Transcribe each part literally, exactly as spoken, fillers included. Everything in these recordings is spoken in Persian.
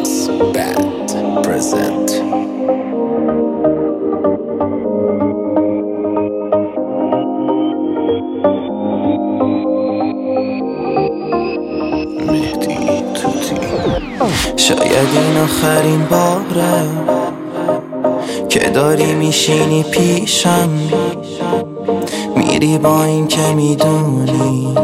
It's bad present. مهدی توتی. شاید این آخرین باره که داری میشینی پیشم، میری با این که میدونی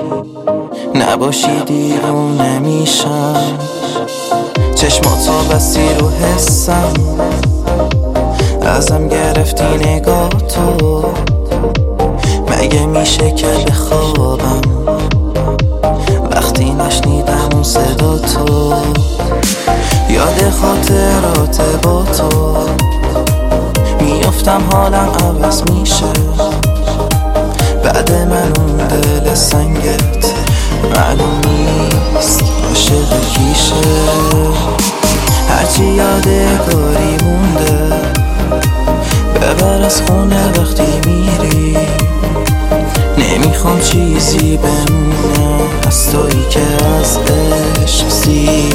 نباشی دیوونه میشم. چشماتو بستی رو حسم، ازم گرفتی نگاه تو. مگه میشه که بخوابم وقتی نشنیدم اون صدا تو؟ یاد خاطرات با تو میافتم، حالم عوض میشه بعد من اون دل سنگت معلوم نیست عاشق کیشه. هرچی یادگاری مونده ببر از خونه وقتی میری، نمیخوام چیزی بمونه از تویی که از عشق سیری.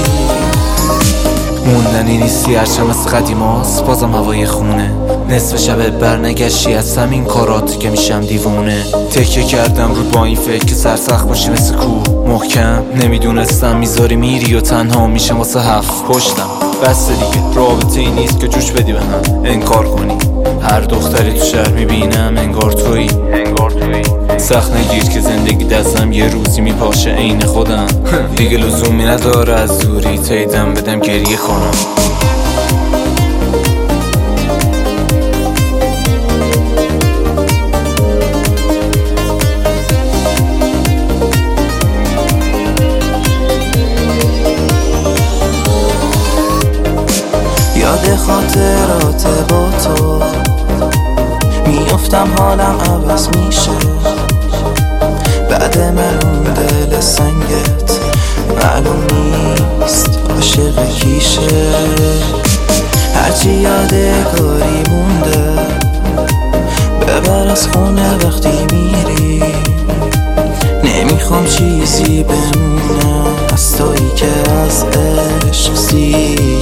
موندنی نیستی هرچم از قدیماست، بازم هوای خونه. نصف شب برنگشتی از همین کارات که میشم دیوونه. تکیه کردم رو با این فکر که سرسخت باشی مثل کوه محکم. نمیدونستم میذاری میری و تنها میشم واسه هفت پشتم. بس دیگه رابطه ای نیست که جوش بدی به هم انکار کنی. هر دختری تو شهر میبینم انگار تویی انگار تویی سخت نگیر که زندگی دستم یه روزی میپاشه عین خودم. دیگه لزومی نداره از دوری تیدم بدم گریه کنم. یاد خاطرات با تو میافتم، حالم عوض میشه بعد من اون دل سنگت معلوم نیست عاشق کیشه. هرچی یادگاری مونده ببر از خونه وقتی میری، نمیخوام چیزی بمونه از تویی که از عشق سیری.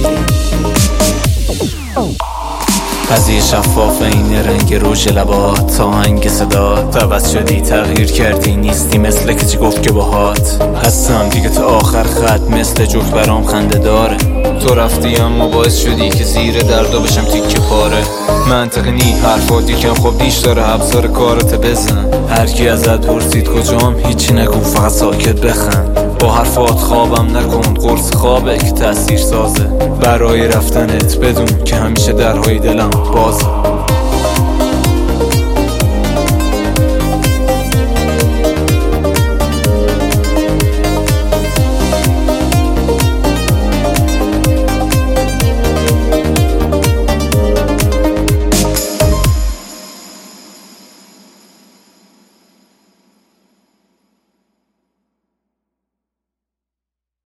قضیه شفاف این رنگ روژ لبات تا آهنگ صدات. عوض شدی تغییر کردی نیستی مثل که چی گفت که باهات هستم دیگه تا آخر خط مثل جوک برام خنده داره. تو رفتی اما باعث شدی که زیر دردا بشم تیکه پاره. منطقی نی حرفات یکم خوب نیش داره ابزار کارت بزن. هر کی ازت پرسید کجام هیچی نگو فقط ساکت بخند. با حرفات خوابم نکن قرص خوابه که تأثیر سازه برای رفتنت، بدون که همیشه درهای دلم بازه.